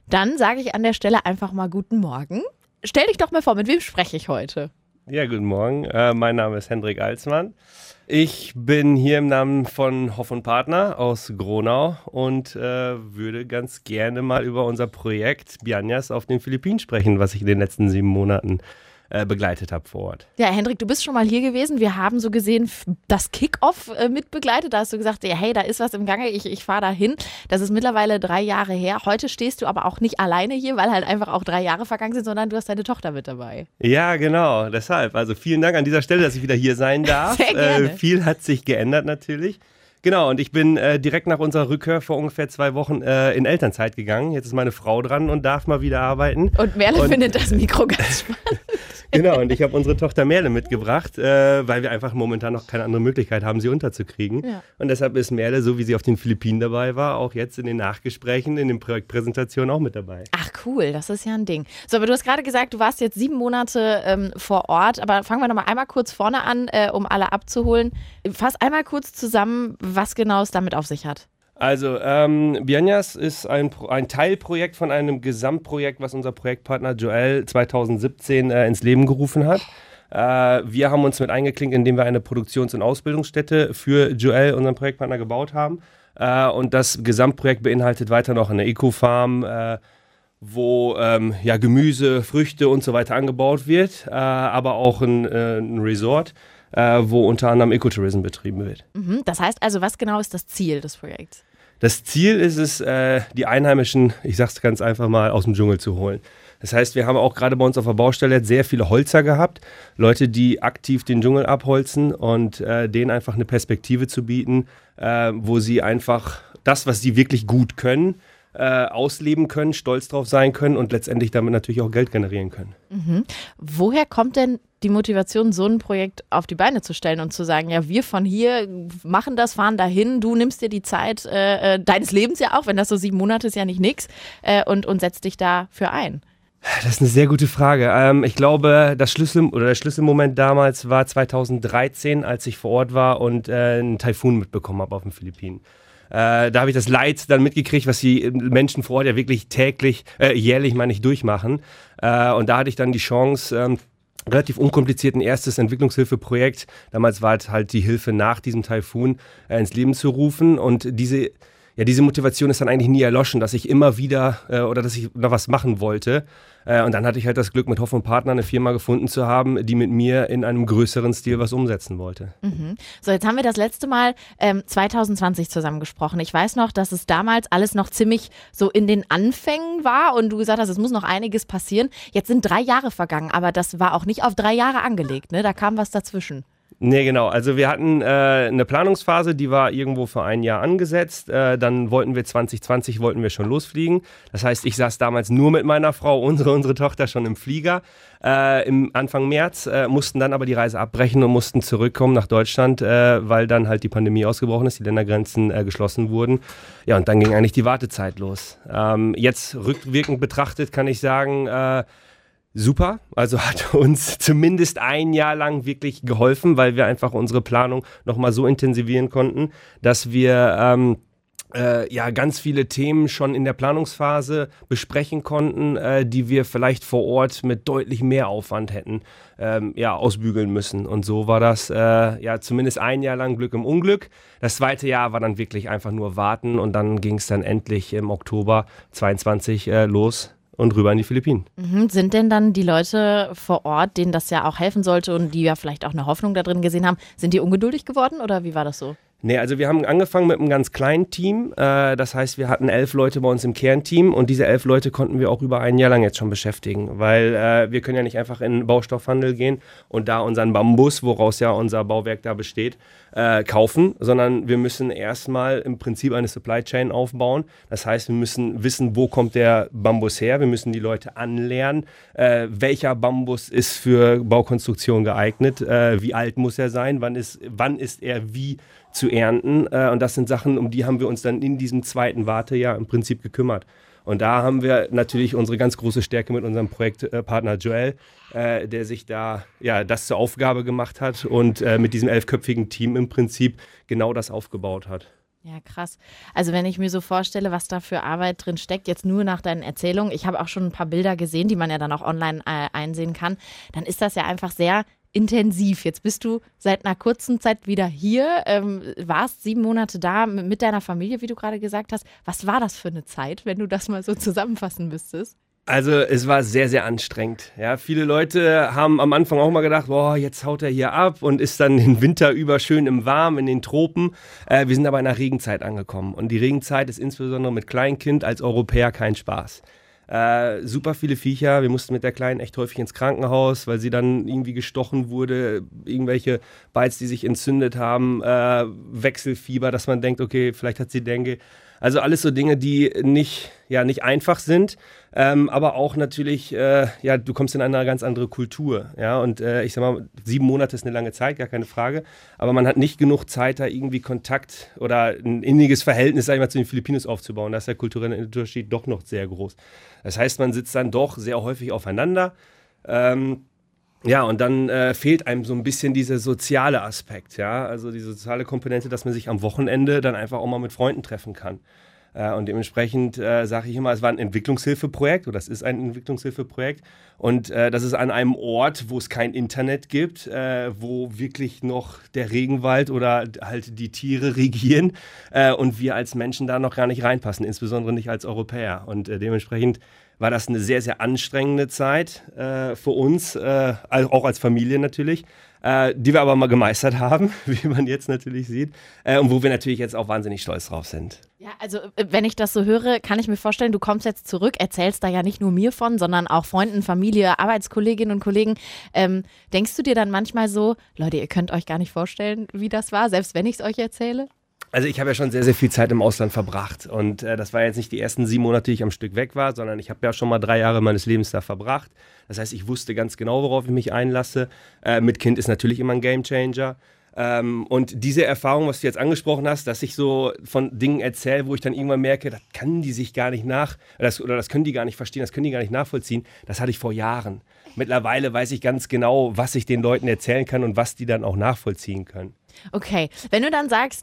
Dann sage ich an der Stelle einfach mal guten Morgen. Stell dich doch mal vor, mit wem spreche ich heute? Ja, guten Morgen. Mein Name ist Hendrik Alsmann. Ich bin hier im Namen von Hoff & Partner aus Gronau und würde ganz gerne mal über unser Projekt Bianyas auf den Philippinen sprechen, was ich in den letzten 7 Monaten begleitet habe vor Ort. Ja, Hendrik, du bist schon mal hier gewesen. Wir haben so gesehen das Kick-Off mit begleitet. Da hast du gesagt, ja, hey, da ist was im Gange, ich fahre da hin. Das ist mittlerweile 3 Jahre her. Heute stehst du aber auch nicht alleine hier, weil halt einfach auch 3 Jahre vergangen sind, sondern du hast deine Tochter mit dabei. Ja, genau, deshalb. Also vielen Dank an dieser Stelle, dass ich wieder hier sein darf. Sehr gerne. Viel hat sich geändert natürlich. Genau, und ich bin direkt nach unserer Rückkehr vor ungefähr 2 Wochen in Elternzeit gegangen. Jetzt ist meine Frau dran und darf mal wieder arbeiten. Und Merle findet das Mikro ganz spannend. Genau, und ich habe unsere Tochter Merle mitgebracht, weil wir einfach momentan noch keine andere Möglichkeit haben, sie unterzukriegen. Ja. Und deshalb ist Merle, so wie sie auf den Philippinen dabei war, auch jetzt in den Nachgesprächen, in den Projektpräsentationen auch mit dabei. Ach cool, das ist ja ein Ding. So, aber du hast gerade gesagt, du warst jetzt 7 Monate vor Ort, aber fangen wir noch mal einmal kurz vorne an, um alle abzuholen. Fass einmal kurz zusammen, was genau es damit auf sich hat. Also, Bianyas ist ein Teilprojekt von einem Gesamtprojekt, was unser Projektpartner Joel 2017 ins Leben gerufen hat. Wir haben uns mit eingeklinkt, indem wir eine Produktions- und Ausbildungsstätte für Joel, unseren Projektpartner, gebaut haben. Und das Gesamtprojekt beinhaltet weiter noch eine Eco-Farm, wo Gemüse, Früchte und so weiter angebaut wird, aber auch ein Resort, wo unter anderem Ecotourism betrieben wird. Das heißt also, was genau ist das Ziel des Projekts? Das Ziel ist es, die Einheimischen, ich sag's ganz einfach mal, aus dem Dschungel zu holen. Das heißt, wir haben auch gerade bei uns auf der Baustelle sehr viele Holzer gehabt, Leute, die aktiv den Dschungel abholzen und denen einfach eine Perspektive zu bieten, wo sie einfach das, was sie wirklich gut können, ausleben können, stolz drauf sein können und letztendlich damit natürlich auch Geld generieren können. Woher kommt denn die Motivation, so ein Projekt auf die Beine zu stellen und zu sagen, ja, wir von hier machen das, fahren dahin, du nimmst dir die Zeit deines Lebens ja auch, wenn das so 7 Monate ist, ja nicht nix, und setzt dich dafür ein? Das ist eine sehr gute Frage. Ich glaube, der Schlüsselmoment damals war 2013, als ich vor Ort war und einen Taifun mitbekommen habe auf den Philippinen. Da habe ich das Leid dann mitgekriegt, was die Menschen vor Ort ja wirklich jährlich durchmachen. Und da hatte ich dann die Chance, relativ unkompliziert ein erstes Entwicklungshilfeprojekt, damals war halt die Hilfe nach diesem Taifun, ins Leben zu rufen. Und diese Motivation ist dann eigentlich nie erloschen, dass ich immer wieder dass ich noch was machen wollte. Und dann hatte ich halt das Glück, mit Hoff & Partner eine Firma gefunden zu haben, die mit mir in einem größeren Stil was umsetzen wollte. So, jetzt haben wir das letzte Mal 2020 zusammen gesprochen. Ich weiß noch, dass es damals alles noch ziemlich so in den Anfängen war und du gesagt hast, es muss noch einiges passieren. Jetzt sind 3 Jahre vergangen, aber das war auch nicht auf 3 Jahre angelegt, ne? Da kam was dazwischen. Nee, genau. Also wir hatten eine Planungsphase, die war irgendwo für 1 Jahr angesetzt. Dann wollten wir 2020 schon losfliegen. Das heißt, ich saß damals nur mit meiner Frau, unsere Tochter schon im Flieger. Im Anfang März mussten dann aber die Reise abbrechen und mussten zurückkommen nach Deutschland, weil dann halt die Pandemie ausgebrochen ist, die Ländergrenzen geschlossen wurden. Ja, und dann ging eigentlich die Wartezeit los. Jetzt rückwirkend betrachtet kann ich sagen, super, also hat uns zumindest 1 Jahr lang wirklich geholfen, weil wir einfach unsere Planung nochmal so intensivieren konnten, dass wir ganz viele Themen schon in der Planungsphase besprechen konnten, die wir vielleicht vor Ort mit deutlich mehr Aufwand hätten ausbügeln müssen. Und so war das zumindest 1 Jahr lang Glück im Unglück. Das 2. Jahr war dann wirklich einfach nur warten und dann ging es dann endlich im Oktober 2022 los. Und rüber in die Philippinen. Sind denn dann die Leute vor Ort, denen das ja auch helfen sollte und die ja vielleicht auch eine Hoffnung da drin gesehen haben, sind die ungeduldig geworden oder wie war das so? Nee, also wir haben angefangen mit einem ganz kleinen Team. Das heißt, wir hatten 11 Leute bei uns im Kernteam und diese 11 Leute konnten wir auch über 1 Jahr lang jetzt schon beschäftigen, weil wir können ja nicht einfach in den Baustoffhandel gehen und da unseren Bambus, woraus ja unser Bauwerk da besteht, kaufen, sondern wir müssen erstmal im Prinzip eine Supply Chain aufbauen. Das heißt, wir müssen wissen, wo kommt der Bambus her. Wir müssen die Leute anlernen, welcher Bambus ist für Baukonstruktion geeignet, wie alt muss er sein, wann ist er wie zu ernten. Und das sind Sachen, um die haben wir uns dann in diesem 2. Wartejahr im Prinzip gekümmert. Und da haben wir natürlich unsere ganz große Stärke mit unserem Projektpartner Joel, der sich da das zur Aufgabe gemacht hat und mit diesem 11-köpfigen Team im Prinzip genau das aufgebaut hat. Ja, krass. Also wenn ich mir so vorstelle, was da für Arbeit drin steckt, jetzt nur nach deinen Erzählungen, ich habe auch schon ein paar Bilder gesehen, die man ja dann auch online einsehen kann, dann ist das ja einfach sehr intensiv. Jetzt bist du seit einer kurzen Zeit wieder hier, warst 7 Monate da mit deiner Familie, wie du gerade gesagt hast. Was war das für eine Zeit, wenn du das mal so zusammenfassen müsstest? Also es war sehr, sehr anstrengend. Ja, viele Leute haben am Anfang auch mal gedacht, boah, jetzt haut er hier ab und ist dann den Winter über schön im Warmen, in den Tropen. Wir sind aber in der Regenzeit angekommen. Und die Regenzeit ist insbesondere mit Kleinkind als Europäer kein Spaß. Super viele Viecher. Wir mussten mit der Kleinen echt häufig ins Krankenhaus, weil sie dann irgendwie gestochen wurde. Irgendwelche Bites, die sich entzündet haben. Wechselfieber, dass man denkt, okay, vielleicht hat sie Dengue. Also alles so Dinge, die nicht einfach sind, aber auch natürlich, du kommst in eine ganz andere Kultur. Ja? Und ich sag mal, 7 Monate ist eine lange Zeit, gar keine Frage. Aber man hat nicht genug Zeit, da irgendwie Kontakt oder ein inniges Verhältnis, sag ich mal, zu den Filipinos aufzubauen. Da ist der kulturelle Unterschied doch noch sehr groß. Das heißt, man sitzt dann doch sehr häufig aufeinander. Ja, und dann fehlt einem so ein bisschen dieser soziale Aspekt, ja, also die soziale Komponente, dass man sich am Wochenende dann einfach auch mal mit Freunden treffen kann. Und dementsprechend sage ich immer, es war ein Entwicklungshilfeprojekt oder es ist ein Entwicklungshilfeprojekt und das ist an einem Ort, wo es kein Internet gibt, wo wirklich noch der Regenwald oder halt die Tiere regieren und wir als Menschen da noch gar nicht reinpassen, insbesondere nicht als Europäer. Und dementsprechend war das eine sehr, sehr anstrengende Zeit für uns, auch als Familie natürlich, die wir aber mal gemeistert haben, wie man jetzt natürlich sieht, und wo wir natürlich jetzt auch wahnsinnig stolz drauf sind. Ja, also wenn ich das so höre, kann ich mir vorstellen, du kommst jetzt zurück, erzählst da ja nicht nur mir von, sondern auch Freunden, Familie, Arbeitskolleginnen und Kollegen. Denkst du dir dann manchmal so, Leute, ihr könnt euch gar nicht vorstellen, wie das war, selbst wenn ich es euch erzähle? Also ich habe ja schon sehr, sehr viel Zeit im Ausland verbracht und das war jetzt nicht die ersten 7 Monate, die ich am Stück weg war, sondern ich habe ja schon mal 3 Jahre meines Lebens da verbracht. Das heißt, ich wusste ganz genau, worauf ich mich einlasse. Mit Kind ist natürlich immer ein Gamechanger. Und diese Erfahrung, was du jetzt angesprochen hast, dass ich so von Dingen erzähle, wo ich dann irgendwann merke, das kann die sich gar nicht das können die gar nicht verstehen, das können die gar nicht nachvollziehen, das hatte ich vor Jahren. Mittlerweile weiß ich ganz genau, was ich den Leuten erzählen kann und was die dann auch nachvollziehen können. Okay, wenn du dann sagst,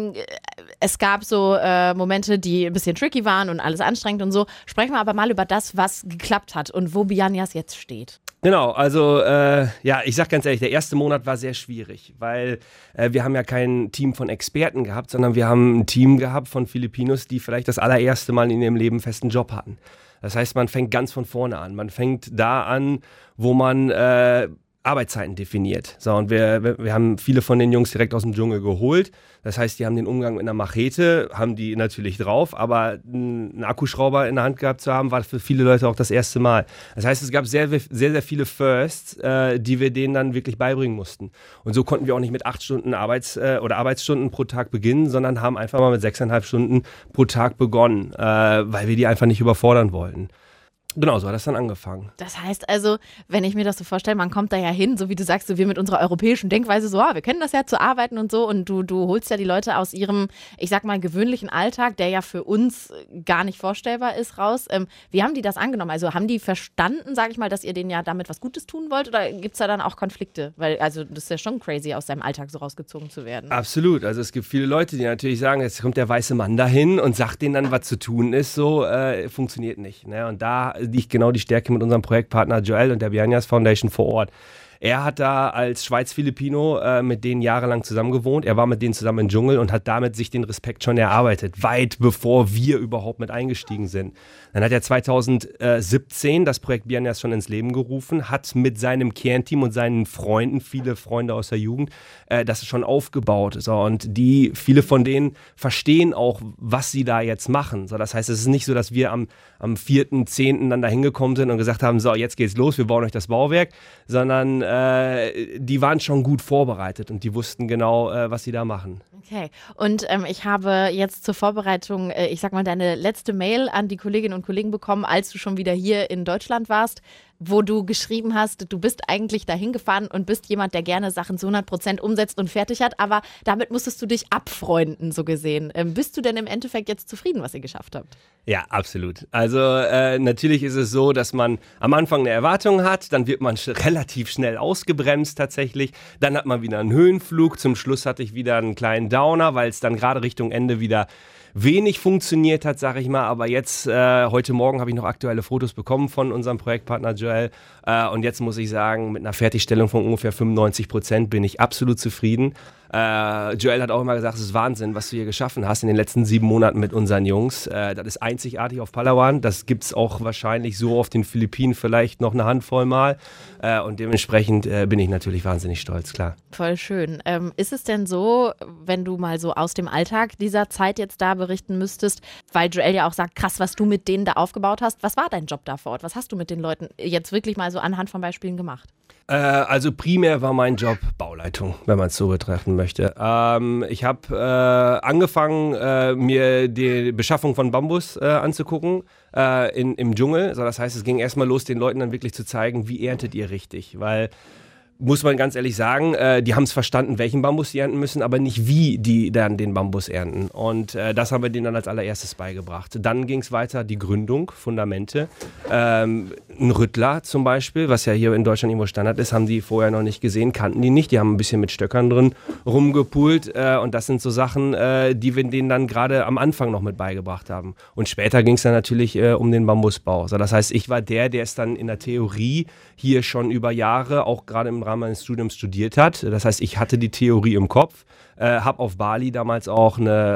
es gab so Momente, die ein bisschen tricky waren und alles anstrengend und so, sprechen wir aber mal über das, was geklappt hat und wo Bianias jetzt steht. Genau, also ich sag ganz ehrlich, der erste Monat war sehr schwierig, weil wir haben ja kein Team von Experten gehabt, sondern wir haben ein Team gehabt von Filipinos, die vielleicht das allererste Mal in ihrem Leben einen festen Job hatten. Das heißt, man fängt ganz von vorne an. Man fängt da an, wo man Arbeitszeiten definiert. So, und wir haben viele von den Jungs direkt aus dem Dschungel geholt. Das heißt, die haben den Umgang mit einer Machete, haben die natürlich drauf, aber einen Akkuschrauber in der Hand gehabt zu haben, war für viele Leute auch das erste Mal. Das heißt, es gab sehr, sehr, sehr viele Firsts, die wir denen dann wirklich beibringen mussten. Und so konnten wir auch nicht mit 8 Stunden Arbeitsstunden pro Tag beginnen, sondern haben einfach mal mit 6,5 Stunden pro Tag begonnen, weil wir die einfach nicht überfordern wollten. Genau, so hat das dann angefangen. Das heißt also, wenn ich mir das so vorstelle, man kommt da ja hin, so wie du sagst, so wir mit unserer europäischen Denkweise so, wir kennen das ja zu arbeiten und so und du holst ja die Leute aus ihrem, ich sag mal, gewöhnlichen Alltag, der ja für uns gar nicht vorstellbar ist, raus. Wie haben die das angenommen? Also haben die verstanden, sag ich mal, dass ihr denen ja damit was Gutes tun wollt oder gibt es da dann auch Konflikte? Weil, also das ist ja schon crazy, aus seinem Alltag so rausgezogen zu werden. Absolut, also es gibt viele Leute, die natürlich sagen, jetzt kommt der weiße Mann dahin und sagt denen dann, was zu tun ist, so funktioniert nicht. Ne? Und da liegt genau die Stärke mit unserem Projektpartner Joel und der Bianias Foundation vor Ort. Er hat da als Schweiz-Filipino mit denen jahrelang zusammen gewohnt. Er war mit denen zusammen im Dschungel und hat damit sich den Respekt schon erarbeitet, weit bevor wir überhaupt mit eingestiegen sind. Dann hat er 2017 das Projekt Bianias schon ins Leben gerufen, hat mit seinem Kernteam und seinen Freunden, viele Freunde aus der Jugend, das schon aufgebaut. So, und viele von denen verstehen auch, was sie da jetzt machen. So, das heißt, es ist nicht so, dass wir am 4.10. dann da hingekommen sind und gesagt haben, so, jetzt geht's los, wir bauen euch das Bauwerk, sondern die waren schon gut vorbereitet und die wussten genau, was sie da machen. Okay, und ich habe jetzt zur Vorbereitung, ich sag mal, deine letzte Mail an die Kolleginnen und Kollegen bekommen, als du schon wieder hier in Deutschland warst, wo du geschrieben hast, du bist eigentlich dahin gefahren und bist jemand, der gerne Sachen zu 100% umsetzt und fertig hat, aber damit musstest du dich abfreunden, so gesehen. Bist du denn im Endeffekt jetzt zufrieden, was ihr geschafft habt? Ja, absolut. Also natürlich ist es so, dass man am Anfang eine Erwartung hat, dann wird man relativ schnell ausgebremst tatsächlich, dann hat man wieder einen Höhenflug, zum Schluss hatte ich wieder einen kleinen Downer, weil es dann gerade Richtung Ende wieder wenig funktioniert hat, sage ich mal. Aber jetzt, heute Morgen habe ich noch aktuelle Fotos bekommen von unserem Projektpartner Joel. Und jetzt muss ich sagen, mit einer Fertigstellung von ungefähr 95% bin ich absolut zufrieden. Joel hat auch immer gesagt, es ist Wahnsinn, was du hier geschaffen hast in den letzten 7 Monaten mit unseren Jungs. Das ist einzigartig auf Palawan. Das gibt es auch wahrscheinlich so auf den Philippinen vielleicht noch eine Handvoll Mal. Und dementsprechend bin ich natürlich wahnsinnig stolz, klar. Voll schön. Ist es denn so, wenn du mal so aus dem Alltag dieser Zeit jetzt da berichten müsstest, weil Joel ja auch sagt, krass, was du mit denen da aufgebaut hast. Was war dein Job da vor Ort? Was hast du mit den Leuten jetzt wirklich mal so anhand von Beispielen gemacht? Also primär war mein Job Bauleitung, wenn man es so betrachten möchte. Ich habe angefangen, mir die Beschaffung von Bambus anzugucken im Dschungel. Also das heißt, es ging erstmal los, den Leuten dann wirklich zu zeigen, wie erntet ihr richtig, weil muss man ganz ehrlich sagen, die haben es verstanden, welchen Bambus sie ernten müssen, aber nicht wie die dann den Bambus ernten. Und das haben wir denen dann als allererstes beigebracht. Dann ging es weiter, die Gründung, Fundamente. Ein Rüttler zum Beispiel, was ja hier in Deutschland irgendwo Standard ist, haben die vorher noch nicht gesehen, kannten die nicht. Die haben ein bisschen mit Stöckern drin rumgepult. Und das sind so Sachen, die wir denen dann gerade am Anfang noch mit beigebracht haben. Und später ging es dann natürlich um den Bambusbau. So, das heißt, ich war der es dann in der Theorie hier schon über Jahre, auch gerade im Rahmen meines Studiums studiert hat. Das heißt, ich hatte die Theorie im Kopf, habe auf Bali damals auch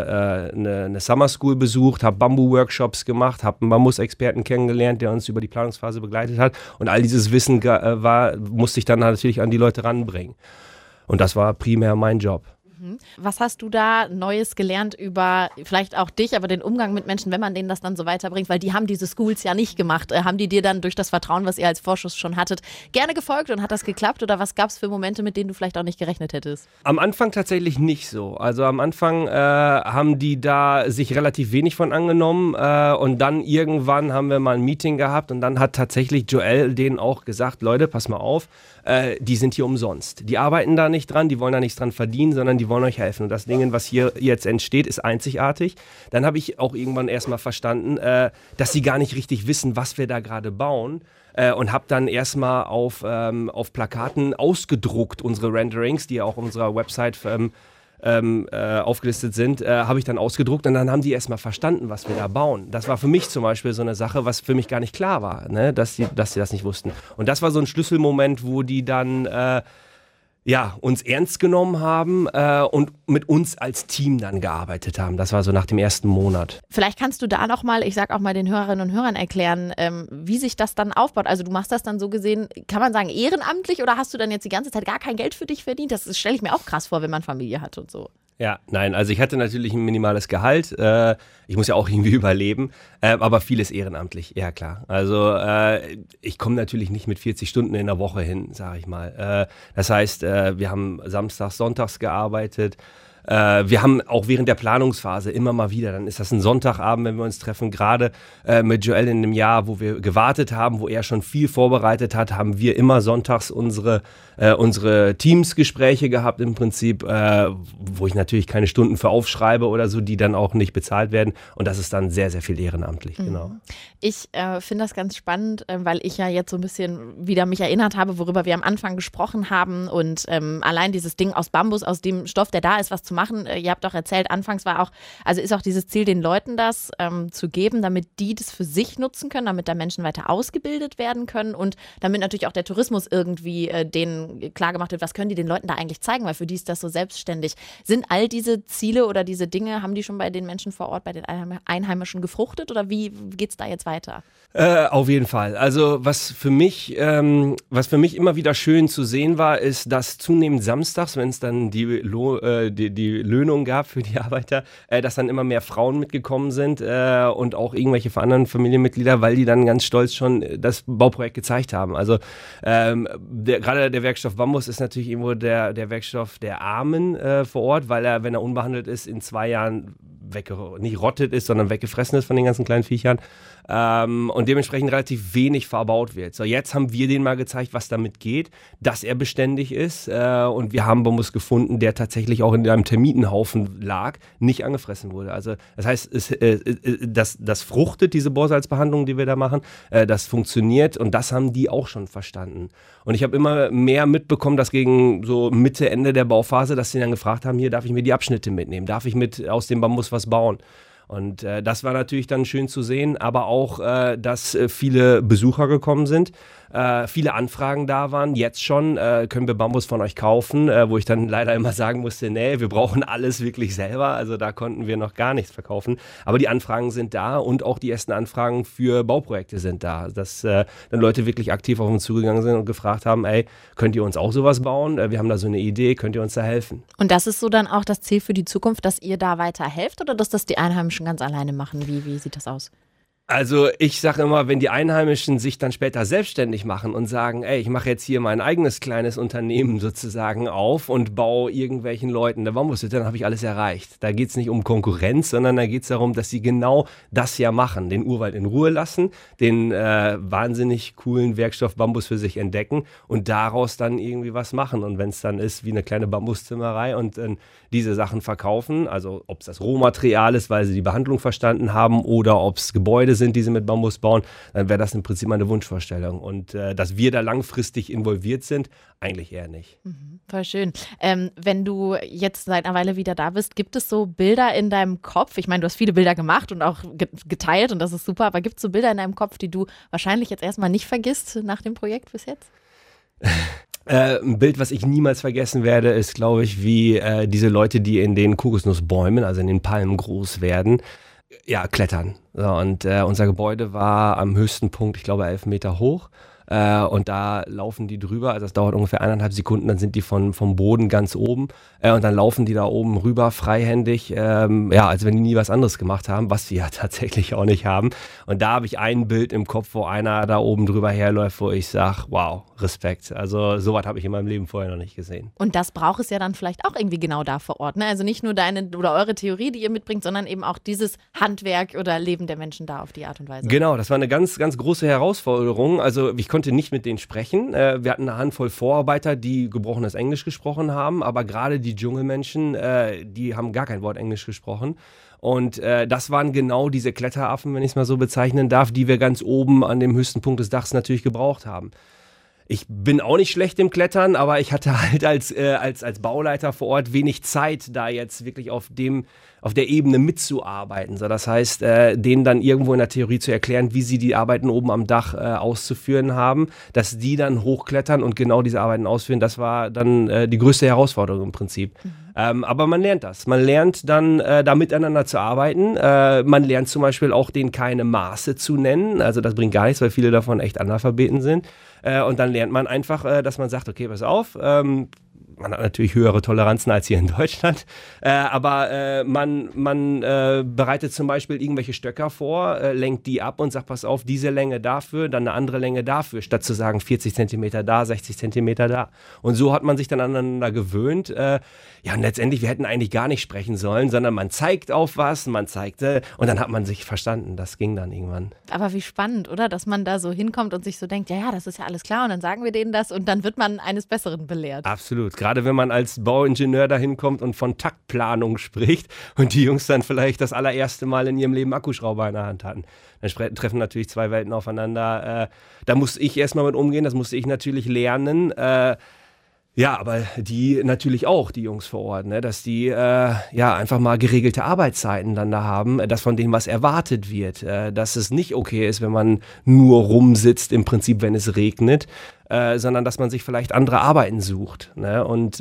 eine Summer School besucht, habe Bambu-Workshops gemacht, habe einen Bambus-Experten kennengelernt, der uns über die Planungsphase begleitet hat. Und all dieses Wissen musste ich dann natürlich an die Leute ranbringen. Und das war primär mein Job. Was hast du da Neues gelernt über vielleicht auch dich, aber den Umgang mit Menschen, wenn man denen das dann so weiterbringt? Weil die haben diese Schools ja nicht gemacht. Haben die dir dann durch das Vertrauen, was ihr als Vorschuss schon hattet, gerne gefolgt und hat das geklappt? Oder was gab es für Momente, mit denen du vielleicht auch nicht gerechnet hättest? Am Anfang tatsächlich nicht so. Also am Anfang haben die da sich relativ wenig von angenommen und dann irgendwann haben wir mal ein Meeting gehabt und dann hat tatsächlich Joel denen auch gesagt, Leute, pass mal auf, die sind hier umsonst. Die arbeiten da nicht dran, die wollen da nichts dran verdienen, sondern die wollen euch helfen. Und das Ding, was hier jetzt entsteht, ist einzigartig. Dann habe ich auch irgendwann erstmal verstanden, dass sie gar nicht richtig wissen, was wir da gerade bauen. Und habe dann erstmal auf Plakaten ausgedruckt unsere Renderings, die ja auch auf unserer Website aufgelistet sind, habe ich dann ausgedruckt und dann haben die erstmal verstanden, was wir da bauen. Das war für mich zum Beispiel so eine Sache, was für mich gar nicht klar war, ne? dass sie das nicht wussten. Und das war so ein Schlüsselmoment, wo die dann uns ernst genommen haben und mit uns als Team dann gearbeitet haben. Das war so nach dem ersten Monat. Vielleicht kannst du da nochmal, ich sag auch mal den Hörerinnen und Hörern erklären, wie sich das dann aufbaut. Also du machst das dann so gesehen, kann man sagen, ehrenamtlich oder hast du dann jetzt die ganze Zeit gar kein Geld für dich verdient? Das stelle ich mir auch krass vor, wenn man Familie hat und so. Ja, nein, also ich hatte natürlich ein minimales Gehalt, ich muss ja auch irgendwie überleben, aber vieles ehrenamtlich, ja klar. Also ich komme natürlich nicht mit 40 Stunden in der Woche hin, sage ich mal. Das heißt, wir haben samstags, sonntags gearbeitet. Wir haben auch während der Planungsphase immer mal wieder, dann ist das ein Sonntagabend, wenn wir uns treffen, gerade mit Joel in einem Jahr, wo wir gewartet haben, wo er schon viel vorbereitet hat, haben wir immer sonntags unsere Teamsgespräche gehabt im Prinzip, wo ich natürlich keine Stunden für aufschreibe oder so, die dann auch nicht bezahlt werden und das ist dann sehr, sehr viel ehrenamtlich, genau. Ich finde das ganz spannend, weil ich ja jetzt so ein bisschen wieder mich erinnert habe, worüber wir am Anfang gesprochen haben und allein dieses Ding aus Bambus, aus dem Stoff, der da ist, was zu machen. Ihr habt auch erzählt, anfangs war auch, also ist auch dieses Ziel, den Leuten das zu geben, damit die das für sich nutzen können, damit da Menschen weiter ausgebildet werden können und damit natürlich auch der Tourismus irgendwie denen klar gemacht wird, was können die den Leuten da eigentlich zeigen, weil für die ist das so selbstständig. Sind all diese Ziele oder diese Dinge, haben die schon bei den Menschen vor Ort, bei den Einheimischen gefruchtet oder wie geht es da jetzt weiter? Auf jeden Fall. Also was für mich immer wieder schön zu sehen war, ist, dass zunehmend samstags, wenn es dann die Löhnung gab für die Arbeiter, dass dann immer mehr Frauen mitgekommen sind und auch irgendwelche anderen Familienmitglieder, weil die dann ganz stolz schon das Bauprojekt gezeigt haben. Also gerade der Werkstoff Bambus ist natürlich irgendwo der Werkstoff der Armen vor Ort, weil er, wenn er unbehandelt ist, in 2 Jahren nicht rottet ist, sondern weggefressen ist von den ganzen kleinen Viechern. Und dementsprechend relativ wenig verbaut wird. So, jetzt haben wir denen mal gezeigt, was damit geht, dass er beständig ist. Und wir haben Bambus gefunden, der tatsächlich auch in einem Termitenhaufen lag, nicht angefressen wurde. Also das heißt, das fruchtet, diese Borsalzbehandlung, die wir da machen, das funktioniert und das haben die auch schon verstanden. Und ich habe immer mehr mitbekommen, dass gegen so Mitte, Ende der Bauphase, dass sie dann gefragt haben, hier darf ich mir die Abschnitte mitnehmen, darf ich mit aus dem Bambus was bauen? Und das war natürlich dann schön zu sehen, aber auch, dass viele Besucher gekommen sind, viele Anfragen da waren, jetzt schon, können wir Bambus von euch kaufen, wo ich dann leider immer sagen musste, nee, wir brauchen alles wirklich selber, also da konnten wir noch gar nichts verkaufen, aber die Anfragen sind da und auch die ersten Anfragen für Bauprojekte sind da, dass dann Leute wirklich aktiv auf uns zugegangen sind und gefragt haben, ey, könnt ihr uns auch sowas bauen, wir haben da so eine Idee, könnt ihr uns da helfen? Und das ist so dann auch das Ziel für die Zukunft, dass ihr da weiter helft oder dass das die Einheimischen ganz alleine machen? Wie sieht das aus? Also ich sage immer, wenn die Einheimischen sich dann später selbstständig machen und sagen, ey, ich mache jetzt hier mein eigenes kleines Unternehmen sozusagen auf und baue irgendwelchen Leuten eine Bambushütte, dann habe ich alles erreicht. Da geht es nicht um Konkurrenz, sondern da geht es darum, dass sie genau das ja machen, den Urwald in Ruhe lassen, den wahnsinnig coolen Werkstoff Bambus für sich entdecken und daraus dann irgendwie was machen. Und wenn es dann ist wie eine kleine Bambuszimmerei und diese Sachen verkaufen, also ob es das Rohmaterial ist, weil sie die Behandlung verstanden haben oder ob es Gebäude sind, die sie mit Bambus bauen, dann wäre das im Prinzip meine Wunschvorstellung. Und dass wir da langfristig involviert sind, eigentlich eher nicht. Voll schön. Wenn du jetzt seit einer Weile wieder da bist, gibt es so Bilder in deinem Kopf? Ich meine, du hast viele Bilder gemacht und auch geteilt und das ist super, aber gibt es so Bilder in deinem Kopf, die du wahrscheinlich jetzt erstmal nicht vergisst nach dem Projekt bis jetzt? Ein Bild, was ich niemals vergessen werde, ist, glaube ich, wie diese Leute, die in den Kokosnussbäumen, also in den Palmen groß werden, ja, klettern. So, und unser Gebäude war am höchsten Punkt, ich glaube, 11 Meter hoch. Und da laufen die drüber, also das dauert ungefähr 1,5 Sekunden, dann sind die vom Boden ganz oben und dann laufen die da oben rüber freihändig, ja, als wenn die nie was anderes gemacht haben, was wir ja tatsächlich auch nicht haben. Und da habe ich ein Bild im Kopf, wo einer da oben drüber herläuft, wo ich sage, wow, Respekt. Also sowas habe ich in meinem Leben vorher noch nicht gesehen. Und das braucht es ja dann vielleicht auch irgendwie genau da vor Ort, ne? Also nicht nur deine oder eure Theorie, die ihr mitbringt, sondern eben auch dieses Handwerk oder Leben der Menschen da auf die Art und Weise. Genau, das war eine ganz, ganz große Herausforderung. Also ich konnte nicht mit denen sprechen. Wir hatten eine Handvoll Vorarbeiter, die gebrochenes Englisch gesprochen haben, aber gerade die Dschungelmenschen, die haben gar kein Wort Englisch gesprochen. Und das waren genau diese Kletteraffen, wenn ich es mal so bezeichnen darf, die wir ganz oben an dem höchsten Punkt des Dachs natürlich gebraucht haben. Ich bin auch nicht schlecht im Klettern, aber ich hatte halt als Bauleiter vor Ort wenig Zeit, da jetzt wirklich auf der Ebene mitzuarbeiten. So, das heißt, denen dann irgendwo in der Theorie zu erklären, wie sie die Arbeiten oben am Dach auszuführen haben, dass die dann hochklettern und genau diese Arbeiten ausführen, das war dann die größte Herausforderung im Prinzip. Aber man lernt das. Man lernt dann, da miteinander zu arbeiten. Man lernt zum Beispiel auch, denen keine Maße zu nennen. Also das bringt gar nichts, weil viele davon echt Analphabeten sind. Und dann lernt man einfach, dass man sagt, okay, pass auf, man hat natürlich höhere Toleranzen als hier in Deutschland, aber man bereitet zum Beispiel irgendwelche Stöcker vor, lenkt die ab und sagt, pass auf, diese Länge dafür, dann eine andere Länge dafür, statt zu sagen 40 Zentimeter da, 60 Zentimeter da. Und so hat man sich dann aneinander gewöhnt. Ja, und letztendlich, wir hätten eigentlich gar nicht sprechen sollen, sondern man zeigt auf was, man zeigte und dann hat man sich verstanden. Das ging dann irgendwann. Aber wie spannend, oder? Dass man da so hinkommt und sich so denkt, ja, das ist ja alles klar und dann sagen wir denen das und dann wird man eines Besseren belehrt. Absolut. Gerade wenn man als Bauingenieur da hinkommt und von Taktplanung spricht und die Jungs dann vielleicht das allererste Mal in ihrem Leben Akkuschrauber in der Hand hatten. Dann treffen natürlich zwei Welten aufeinander. Da musste ich erstmal mit umgehen, das musste ich natürlich lernen. Ja, aber die natürlich auch, die Jungs vor Ort, ne? Dass die einfach mal geregelte Arbeitszeiten dann da haben, dass von denen was erwartet wird, dass es nicht okay ist, wenn man nur rumsitzt, im Prinzip, wenn es regnet, sondern dass man sich vielleicht andere Arbeiten sucht. Ne? Und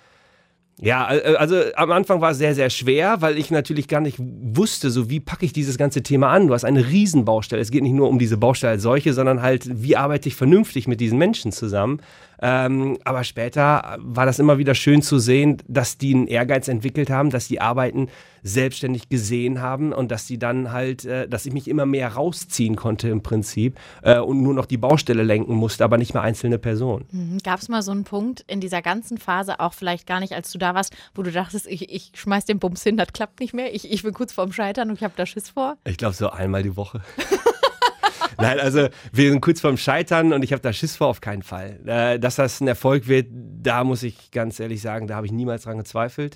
also am Anfang war es sehr, sehr schwer, weil ich natürlich gar nicht wusste, so wie packe ich dieses ganze Thema an. Du hast eine Riesenbaustelle. Es geht nicht nur um diese Baustelle als solche, sondern halt, wie arbeite ich vernünftig mit diesen Menschen zusammen. Aber später war das immer wieder schön zu sehen, dass die einen Ehrgeiz entwickelt haben, dass die Arbeiten selbstständig gesehen haben und dass die dann halt, dass ich mich immer mehr rausziehen konnte im Prinzip und nur noch die Baustelle lenken musste, aber nicht mehr einzelne Personen. Gab es mal so einen Punkt in dieser ganzen Phase, auch vielleicht gar nicht, als du da warst, wo du dachtest, ich schmeiß den Bums hin, das klappt nicht mehr, ich bin kurz vorm Scheitern und ich habe da Schiss vor? Ich glaube so einmal die Woche. Nein, also wir sind kurz vorm Scheitern und ich habe da Schiss vor, auf keinen Fall. Dass das ein Erfolg wird, da muss ich ganz ehrlich sagen, da habe ich niemals dran gezweifelt.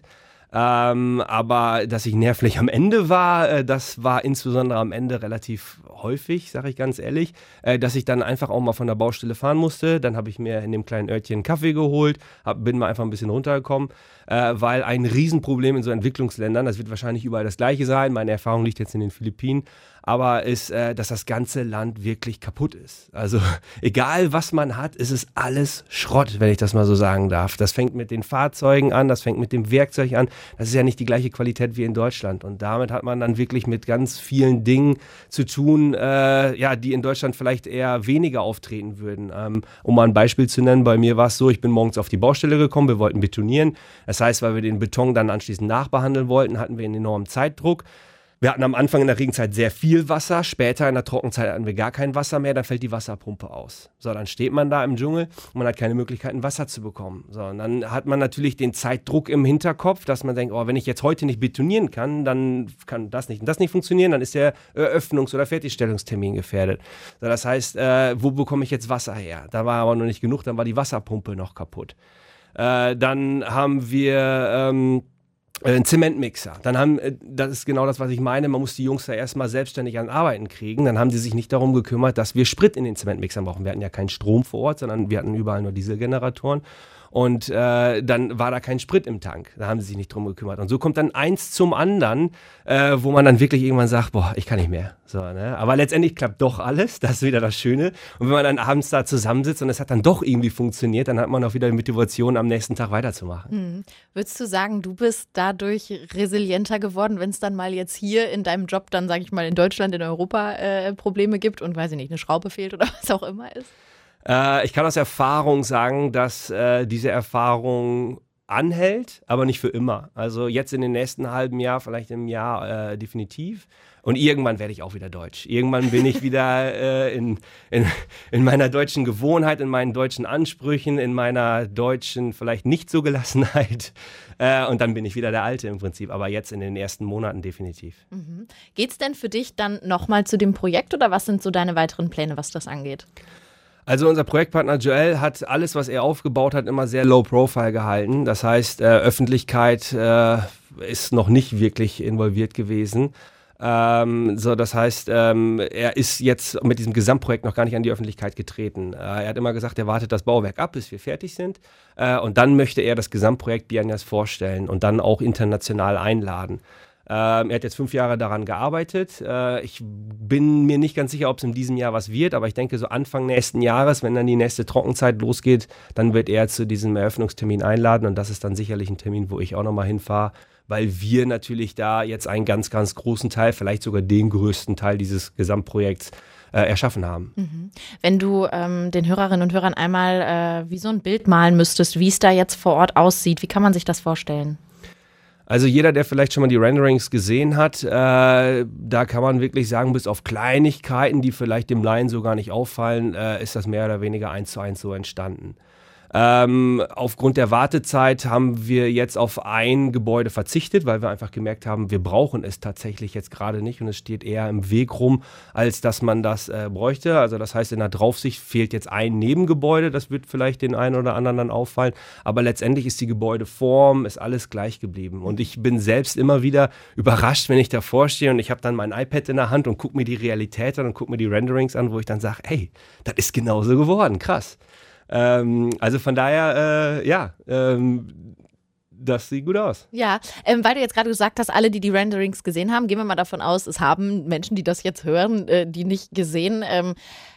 Aber dass ich nervlich am Ende war, das war insbesondere am Ende relativ häufig, sage ich ganz ehrlich, dass ich dann einfach auch mal von der Baustelle fahren musste. Dann habe ich mir in dem kleinen Örtchen einen Kaffee geholt, bin mal einfach ein bisschen runtergekommen, weil ein Riesenproblem in so Entwicklungsländern, das wird wahrscheinlich überall das Gleiche sein, meine Erfahrung liegt jetzt in den Philippinen, aber ist, dass das ganze Land wirklich kaputt ist. Also egal, was man hat, ist es alles Schrott, wenn ich das mal so sagen darf. Das fängt mit den Fahrzeugen an, das fängt mit dem Werkzeug an. Das ist ja nicht die gleiche Qualität wie in Deutschland. Und damit hat man dann wirklich mit ganz vielen Dingen zu tun, die in Deutschland vielleicht eher weniger auftreten würden. Um mal ein Beispiel zu nennen, bei mir war es so, ich bin morgens auf die Baustelle gekommen, wir wollten betonieren. Das heißt, weil wir den Beton dann anschließend nachbehandeln wollten, hatten wir einen enormen Zeitdruck. Wir hatten am Anfang in der Regenzeit sehr viel Wasser, später in der Trockenzeit hatten wir gar kein Wasser mehr, dann fällt die Wasserpumpe aus. So, dann steht man da im Dschungel und man hat keine Möglichkeiten, Wasser zu bekommen. So, und dann hat man natürlich den Zeitdruck im Hinterkopf, dass man denkt, oh, wenn ich jetzt heute nicht betonieren kann, dann kann das nicht und das nicht funktionieren, dann ist der Eröffnungs- oder Fertigstellungstermin gefährdet. So, das heißt, wo bekomme ich jetzt Wasser her? Da war aber noch nicht genug, dann war die Wasserpumpe noch kaputt. Dann haben wir ein Zementmixer. Das ist genau das, was ich meine. Man muss die Jungs da erstmal selbstständig an Arbeiten kriegen. Dann haben die sich nicht darum gekümmert, dass wir Sprit in den Zementmixern brauchen. Wir hatten ja keinen Strom vor Ort, sondern wir hatten überall nur Dieselgeneratoren. Und dann war da kein Sprit im Tank. Da haben sie sich nicht drum gekümmert. Und so kommt dann eins zum anderen, wo man dann wirklich irgendwann sagt, boah, ich kann nicht mehr. So, ne? Aber letztendlich klappt doch alles. Das ist wieder das Schöne. Und wenn man dann abends da zusammensitzt und es hat dann doch irgendwie funktioniert, dann hat man auch wieder die Motivation, am nächsten Tag weiterzumachen. Würdest du sagen, du bist dadurch resilienter geworden, wenn es dann mal jetzt hier in deinem Job dann, sage ich mal, in Deutschland, in Europa Probleme gibt und, weiß ich nicht, eine Schraube fehlt oder was auch immer ist? Ich kann aus Erfahrung sagen, dass diese Erfahrung anhält, aber nicht für immer. Also jetzt in den nächsten halben Jahr, vielleicht im Jahr definitiv. Und irgendwann werde ich auch wieder deutsch. Irgendwann bin ich wieder in meiner deutschen Gewohnheit, in meinen deutschen Ansprüchen, in meiner deutschen vielleicht nicht so Gelassenheit. Und dann bin ich wieder der Alte im Prinzip. Aber jetzt in den ersten Monaten definitiv. Geht's denn für dich dann nochmal zu dem Projekt oder was sind so deine weiteren Pläne, was das angeht? Also unser Projektpartner Joel hat alles, was er aufgebaut hat, immer sehr low profile gehalten. Das heißt, Öffentlichkeit ist noch nicht wirklich involviert gewesen. Das heißt, er ist jetzt mit diesem Gesamtprojekt noch gar nicht an die Öffentlichkeit getreten. Er hat immer gesagt, er wartet das Bauwerk ab, bis wir fertig sind. Und dann möchte er das Gesamtprojekt Bianyas vorstellen und dann auch international einladen. Er hat jetzt 5 Jahre daran gearbeitet. Ich bin mir nicht ganz sicher, ob es in diesem Jahr was wird, aber ich denke, so Anfang nächsten Jahres, wenn dann die nächste Trockenzeit losgeht, dann wird er zu diesem Eröffnungstermin einladen und das ist dann sicherlich ein Termin, wo ich auch nochmal hinfahre, weil wir natürlich da jetzt einen ganz, ganz großen Teil, vielleicht sogar den größten Teil dieses Gesamtprojekts erschaffen haben. Wenn du den Hörerinnen und Hörern einmal wie so ein Bild malen müsstest, wie es da jetzt vor Ort aussieht, wie kann man sich das vorstellen? Also jeder, der vielleicht schon mal die Renderings gesehen hat, da kann man wirklich sagen, bis auf Kleinigkeiten, die vielleicht dem Laien so gar nicht auffallen, ist das mehr oder weniger 1:1 so entstanden. Aufgrund der Wartezeit haben wir jetzt auf ein Gebäude verzichtet, weil wir einfach gemerkt haben, wir brauchen es tatsächlich jetzt gerade nicht und es steht eher im Weg rum, als dass man das bräuchte. Also das heißt, in der Draufsicht fehlt jetzt ein Nebengebäude, das wird vielleicht den einen oder anderen dann auffallen, aber letztendlich ist die Gebäudeform, ist alles gleich geblieben und ich bin selbst immer wieder überrascht, wenn ich davor stehe und ich habe dann mein iPad in der Hand und gucke mir die Realität an und gucke mir die Renderings an, wo ich dann sage, ey, das ist genauso geworden, krass. Also von daher, das sieht gut aus. Ja, weil du jetzt gerade gesagt hast, alle, die die Renderings gesehen haben, gehen wir mal davon aus, es haben Menschen, die das jetzt hören, die nicht gesehen.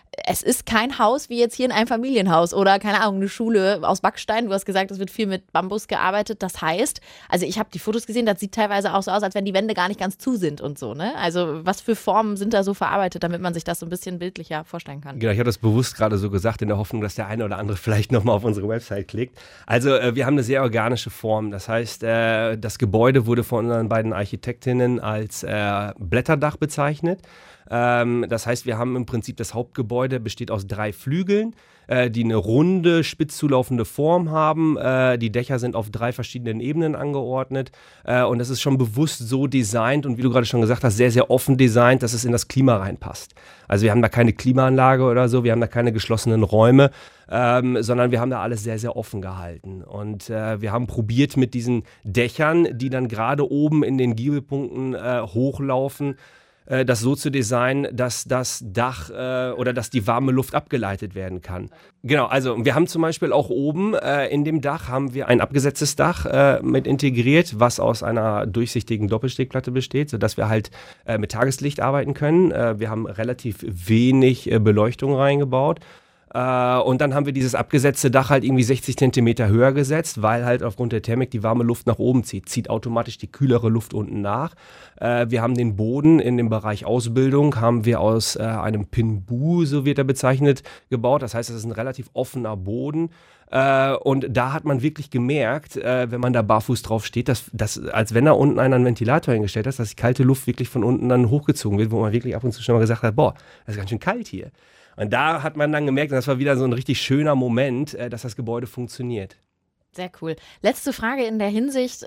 es ist kein Haus wie jetzt hier in einem Familienhaus oder, keine Ahnung, eine Schule aus Backstein. Du hast gesagt, es wird viel mit Bambus gearbeitet. Das heißt, also ich habe die Fotos gesehen, das sieht teilweise auch so aus, als wenn die Wände gar nicht ganz zu sind und so, ne? Also was für Formen sind da so verarbeitet, damit man sich das so ein bisschen bildlicher vorstellen kann? Genau, ich habe das bewusst gerade so gesagt, in der Hoffnung, dass der eine oder andere vielleicht nochmal auf unsere Website klickt. Also wir haben eine sehr organische Form. Das heißt, das Gebäude wurde von unseren beiden Architektinnen als Blätterdach bezeichnet. Das heißt, wir haben im Prinzip das Hauptgebäude besteht aus 3 Flügeln, die eine runde, spitz zulaufende Form haben. Die Dächer sind auf 3 verschiedenen Ebenen angeordnet und das ist schon bewusst so designt und wie du gerade schon gesagt hast, sehr, sehr offen designt, dass es in das Klima reinpasst. Also wir haben da keine Klimaanlage oder so, wir haben da keine geschlossenen Räume, sondern wir haben da alles sehr, sehr offen gehalten. Und wir haben probiert mit diesen Dächern, die dann gerade oben in den Giebelpunkten hochlaufen, das so zu designen, dass das Dach oder dass die warme Luft abgeleitet werden kann. Genau, also wir haben zum Beispiel auch oben in dem Dach haben wir ein abgesetztes Dach mit integriert, was aus einer durchsichtigen Doppelstegplatte besteht, sodass wir halt mit Tageslicht arbeiten können. Wir haben relativ wenig Beleuchtung reingebaut. Und dann haben wir dieses abgesetzte Dach halt irgendwie 60 Zentimeter höher gesetzt, weil halt aufgrund der Thermik die warme Luft nach oben zieht automatisch die kühlere Luft unten nach. Wir haben den Boden in dem Bereich Ausbildung, haben wir aus einem Pinbu, so wird er bezeichnet, gebaut. Das heißt, es ist ein relativ offener Boden. Und da hat man wirklich gemerkt, wenn man da barfuß drauf steht, dass als wenn da unten einer einen Ventilator hingestellt hat, dass die kalte Luft wirklich von unten dann hochgezogen wird, wo man wirklich ab und zu schon mal gesagt hat, boah, das ist ganz schön kalt hier. Und da hat man dann gemerkt, das war wieder so ein richtig schöner Moment, dass das Gebäude funktioniert. Sehr cool. Letzte Frage in der Hinsicht.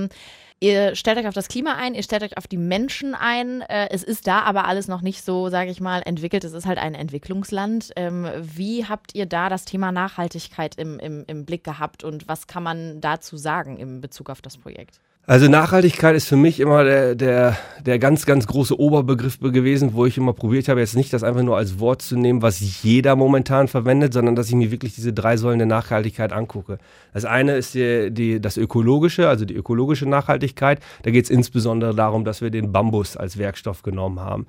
Ihr stellt euch auf das Klima ein, ihr stellt euch auf die Menschen ein. Es ist da aber alles noch nicht so, sage ich mal, entwickelt. Es ist halt ein Entwicklungsland. Wie habt ihr da das Thema Nachhaltigkeit im Blick gehabt und was kann man dazu sagen in Bezug auf das Projekt? Also Nachhaltigkeit ist für mich immer der ganz, ganz große Oberbegriff gewesen, wo ich immer probiert habe, jetzt nicht das einfach nur als Wort zu nehmen, was jeder momentan verwendet, sondern dass ich mir wirklich diese 3 Säulen der Nachhaltigkeit angucke. Das eine ist das Ökologische, also die ökologische Nachhaltigkeit. Da geht es insbesondere darum, dass wir den Bambus als Werkstoff genommen haben.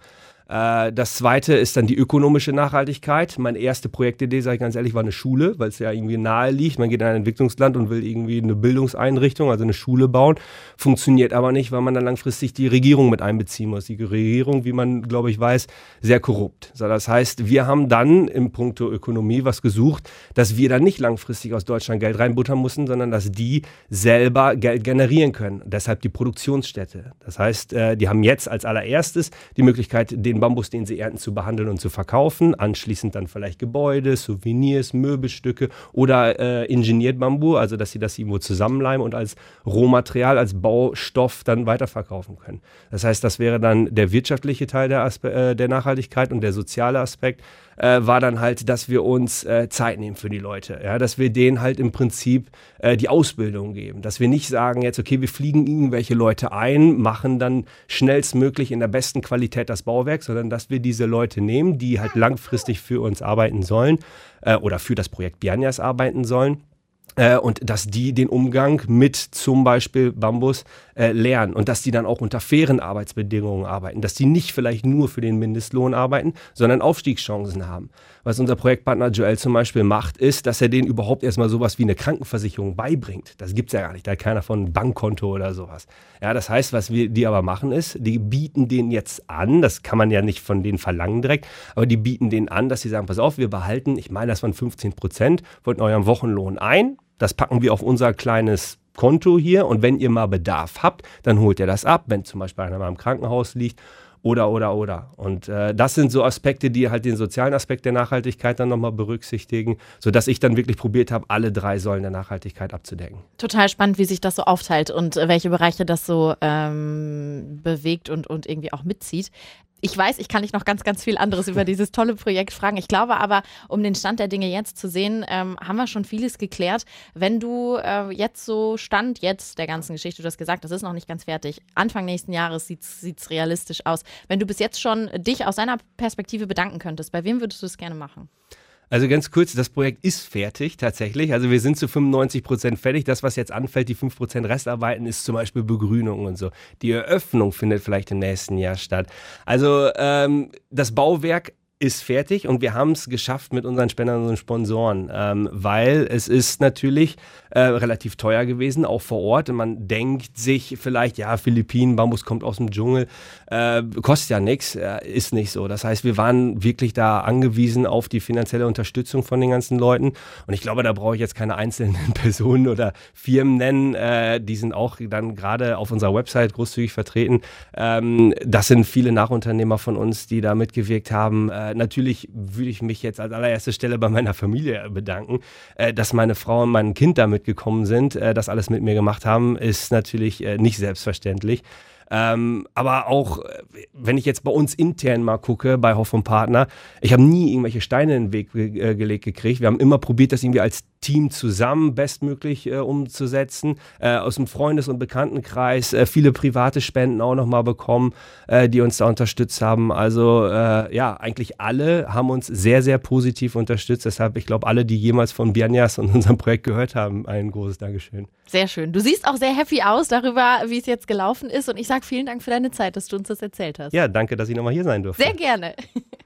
Das zweite ist dann die ökonomische Nachhaltigkeit. Meine erste Projektidee, sage ich ganz ehrlich, war eine Schule, weil es ja irgendwie nahe liegt. Man geht in ein Entwicklungsland und will irgendwie eine Bildungseinrichtung, also eine Schule bauen. Funktioniert aber nicht, weil man dann langfristig die Regierung mit einbeziehen muss. Die Regierung, wie man, glaube ich, weiß, sehr korrupt. So, das heißt, wir haben dann im Punkto Ökonomie was gesucht, dass wir dann nicht langfristig aus Deutschland Geld reinbuttern müssen, sondern dass die selber Geld generieren können. Deshalb die Produktionsstätte. Das heißt, die haben jetzt als allererstes die Möglichkeit, den Bambus, den sie ernten, zu behandeln und zu verkaufen. Anschließend dann vielleicht Gebäude, Souvenirs, Möbelstücke oder ingeniert Bambu, also dass sie das irgendwo zusammenleimen und als Rohmaterial, als Baustoff dann weiterverkaufen können. Das heißt, das wäre dann der wirtschaftliche Teil der Nachhaltigkeit und der soziale Aspekt war dann halt, dass wir uns Zeit nehmen für die Leute. Ja? Dass wir denen halt im Prinzip die Ausbildung geben. Dass wir nicht sagen jetzt, okay, wir fliegen irgendwelche Leute ein, machen dann schnellstmöglich in der besten Qualität das Bauwerk, sondern dass wir diese Leute nehmen, die halt langfristig für uns arbeiten sollen oder für das Projekt Bianyas arbeiten sollen. Und dass die den Umgang mit zum Beispiel Bambus lernen und dass die dann auch unter fairen Arbeitsbedingungen arbeiten, dass die nicht vielleicht nur für den Mindestlohn arbeiten, sondern Aufstiegschancen haben. Was unser Projektpartner Joel zum Beispiel macht, ist, dass er denen überhaupt erstmal sowas wie eine Krankenversicherung beibringt. Das gibt's ja gar nicht, da hat keiner von einem Bankkonto oder sowas. Ja, das heißt, was die aber machen ist, die bieten denen jetzt an, das kann man ja nicht von denen verlangen direkt, aber die bieten denen an, dass sie sagen, pass auf, wir behalten, ich meine, das waren 15% von eurem Wochenlohn ein. Das packen wir auf unser kleines Konto hier und wenn ihr mal Bedarf habt, dann holt ihr das ab, wenn zum Beispiel einer mal im Krankenhaus liegt oder. Und das sind so Aspekte, die halt den sozialen Aspekt der Nachhaltigkeit dann nochmal berücksichtigen, sodass ich dann wirklich probiert habe, alle 3 Säulen der Nachhaltigkeit abzudecken. Total spannend, wie sich das so aufteilt und welche Bereiche das so bewegt und irgendwie auch mitzieht. Ich weiß, ich kann dich noch ganz, ganz viel anderes über dieses tolle Projekt fragen. Ich glaube aber, um den Stand der Dinge jetzt zu sehen, haben wir schon vieles geklärt. Wenn du jetzt so Stand jetzt der ganzen Geschichte, du hast gesagt, das ist noch nicht ganz fertig. Anfang nächsten Jahres sieht's realistisch aus. Wenn du bis jetzt schon dich aus deiner Perspektive bedanken könntest, bei wem würdest du es gerne machen? Also ganz kurz, das Projekt ist fertig tatsächlich. Also wir sind zu 95% fertig. Das, was jetzt anfällt, die 5% Restarbeiten, ist zum Beispiel Begrünung und so. Die Eröffnung findet vielleicht im nächsten Jahr statt. Also das Bauwerk ist fertig und wir haben es geschafft mit unseren Spendern und Sponsoren, weil es ist natürlich relativ teuer gewesen, auch vor Ort. Und man denkt sich vielleicht, ja, Philippinen, Bambus kommt aus dem Dschungel, kostet ja nichts, ist nicht so. Das heißt, wir waren wirklich da angewiesen auf die finanzielle Unterstützung von den ganzen Leuten und ich glaube, da brauche ich jetzt keine einzelnen Personen oder Firmen nennen, die sind auch dann gerade auf unserer Website großzügig vertreten. Das sind viele Nachunternehmer von uns, die da mitgewirkt haben. Natürlich würde ich mich jetzt als allererste Stelle bei meiner Familie bedanken, dass meine Frau und mein Kind da mitgekommen sind, das alles mit mir gemacht haben, ist natürlich nicht selbstverständlich. Aber auch, wenn ich jetzt bei uns intern mal gucke, bei Hoff und Partner, ich habe nie irgendwelche Steine in den Weg gelegt gekriegt. Wir haben immer probiert, das irgendwie als Team zusammen bestmöglich umzusetzen. Aus dem Freundes- und Bekanntenkreis viele private Spenden auch nochmal bekommen, die uns da unterstützt haben. Also ja, eigentlich alle haben uns sehr, sehr positiv unterstützt. Deshalb, ich glaube, alle, die jemals von Bianjas und unserem Projekt gehört haben, ein großes Dankeschön. Sehr schön. Du siehst auch sehr happy aus darüber, wie es jetzt gelaufen ist. Und ich sage vielen Dank für deine Zeit, dass du uns das erzählt hast. Ja, danke, dass ich nochmal hier sein durfte. Sehr gerne.